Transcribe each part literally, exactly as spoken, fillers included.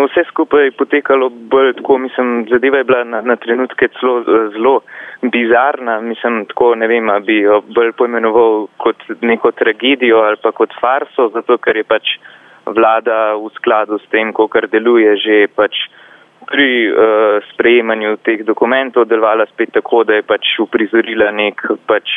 vse skupaj potekalo bolj tako, mislim, zadeva je bila na, na trenutke celo zelo bizarna, mislim, tako, ne vem, bi jo bolj poimenoval kot neko tragedijo ali pa kot farso, zato ker je pač vlada v skladu s tem, kakor deluje že pač pri uh, sprejemanju teh dokumentov delovala spet tako, da je pač uprizorila nek pač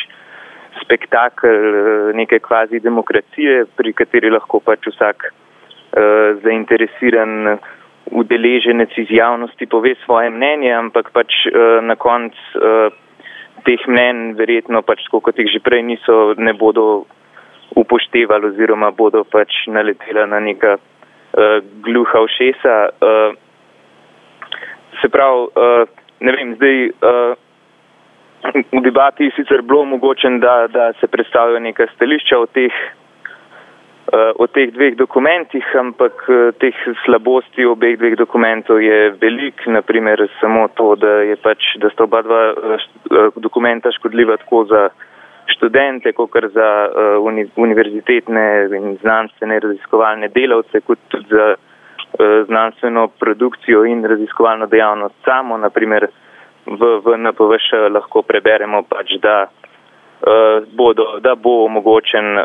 spektakel neke kvazi demokracije, pri kateri lahko pač vsak uh, zainteresiran udeleženec iz javnosti pove svoje mnenje, ampak pač uh, na konc uh, teh mnen verjetno pač tako, kot jih že prej niso, ne bodo upoštevali oziroma bodo pač naletela na neka uh, gluha ušesa. Uh, se pravi, uh, ne vem, zdaj uh, v debati sicer bilo omogočen, da, da se predstavijo neka stališča o teh o teh dveh dokumentih, ampak teh slabosti obeh dveh dokumentov je velik, naprimer samo to, da je pač, da sta oba dva dokumenta škodljiva tako za študente, kot za univerzitetne in znanstvene raziskovalne delavce, kot tudi za znanstveno produkcijo in raziskovalno dejavnost samo, naprimer v, v N P V Š lahko preberemo pač, da bodo, da bo omogočen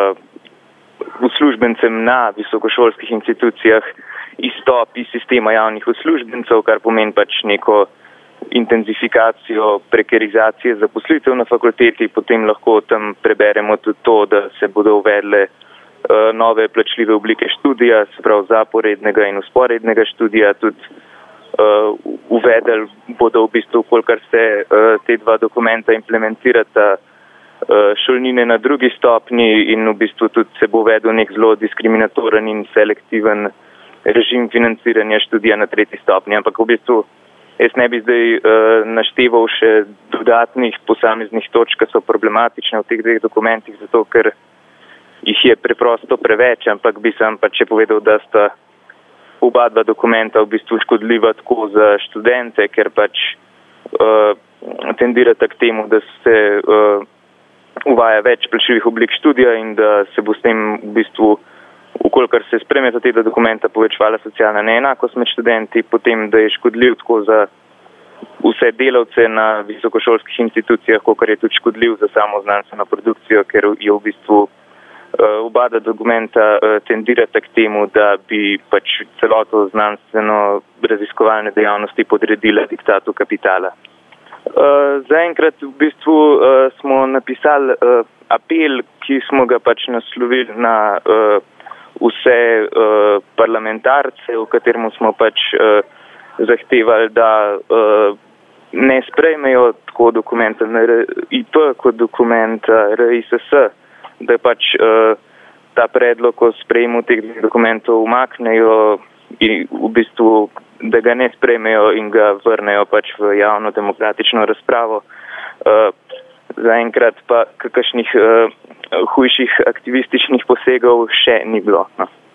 uslužbencem na visokošolskih institucijah izstop iz sistema javnih uslužbencev, kar pomeni pač neko intenzifikacijo prekarizacije zaposlitev na fakulteti. Potem lahko tam preberemo tudi to, da se bodo uvedle uh, nove plačljive oblike študija, se pravi zaporednega in usporednega študija, tudi uh, uvedli bodo v bistvu, kolikor se uh, te dva dokumenta implementirata, šolnine na drugi stopni in v bistvu tudi se bo vedel nek zelo diskriminatoren in selektiven režim financiranja študija na tretji stopni. Ampak v bistvu jaz ne bi zdaj uh, našteval še dodatnih posameznih točk, ki so problematične v teh dveh dokumentih, zato ker jih je preprosto preveč, ampak bi sam pač še povedal, da sta oba dva dokumenta v bistvu škodljiva tako za študente, ker pač uh, tendirata k temu, da se uh, uvaja več plačljivih oblik študija in da se bo s tem v bistvu, ukolikor se spremeta tega dokumenta, povečevala socialna neenakost med študenti, potem da je škodljiv tako za vse delavce na visokošolskih institucijah, kakor je tudi škodljiv za samo znanstveno produkcijo, ker je v bistvu uh, oba dokumenta uh, tendirata k temu, da bi pač celoto znanstveno raziskovalne dejavnosti podredila diktatu kapitala. Uh, zaenkrat v bistvu uh, smo napisali uh, apel, ki smo ga pač naslovili na uh, vse uh, parlamentarce, v katerem smo pač uh, zahtevali, da uh, ne sprejmejo tako dokumenta R I P kot dokumenta R I S S, da pač uh, ta predlog o sprejemu teh dokumentov umaknejo in v bistvu da ga ne sprejmejo in ga vrnejo pač v javno demokratično razpravo. Uh, zaenkrat pa kakšnih uh, hujših aktivističnih posegov še ni bilo. No.